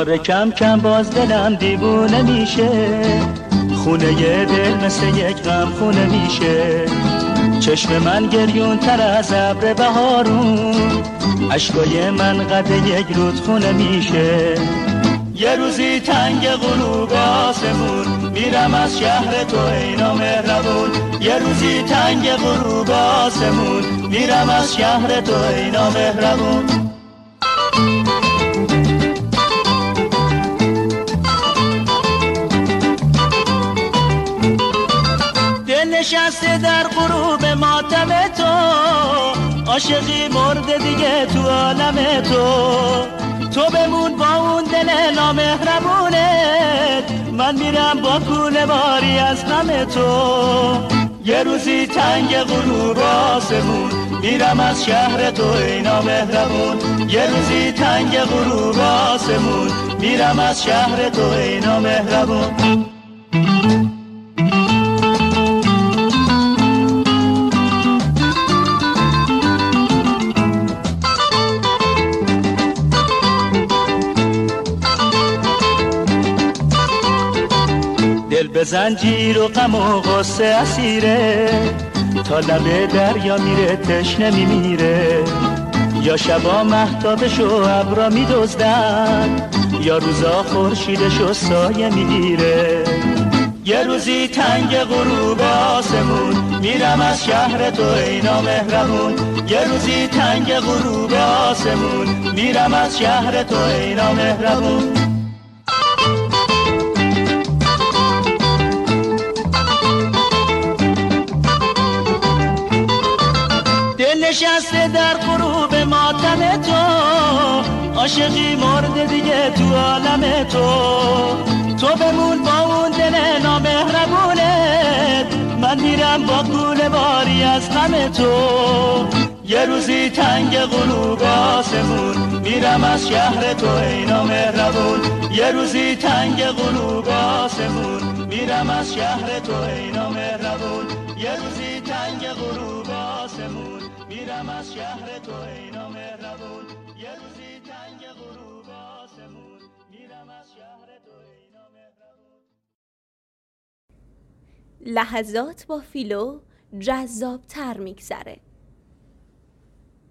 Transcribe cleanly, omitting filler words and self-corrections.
داره کم کم باز دلم دیوونه میشه، خونه ی دل مثل یک غم خونه میشه. چشم من گریون تر از ابر بهارون، اشکای من قد یک رودخونه میشه. یه روزی تنگ غروب آسمون، میرم از شهر تو ای نامهربون. یه روزی تنگ غروب آسمون، میرم از شهر تو ای نامهربون. دل نشسته در غروب ماتم تو، عاشقی مرده دیگه تو عالم تو. تو بمون با اون دل نامهربونت، من میرم با کوله باری از غم تو. یه روزی تنگ غروب آسمون، میرم از شهر تو ای نامهربون. یه روزی تنگ غروب آسمون، میرم از شهر تو ای نامهربون. دل به زنجیر و غم و غصه اسیره، تا لب دریا میره تشنه میمیره. یا شبا مهتابشو ابرا میدزدن، یا روزا خورشیدشو سایه میگیره. یه روزی تنگ غروب آسمون، میرم از شهر تو ای نامهربون. یه روزی تنگ غروب آسمون، میرم از شهر تو ای نامهربون. نشسته در غروب ماتم تو، عاشقی مرده دیگه تو عالم تو. تو بمون با اون دل نامهربونت، من میرم با کوله باری از غم تو. یه روزی تنگ غروب آسمون، میرم از شهر تو ای نامهربون. یه روزی تنگ غروب آسمون، میرم از شهر تو ای نامهربون. یه روزی تنگ غروب آسمون، میرم از شهر تو ای نامهربون. یه روزی تنگ غروب آسمون، میرم از شهر تو ای نامهربون. لحظات با فیلو جذاب تر میگذره.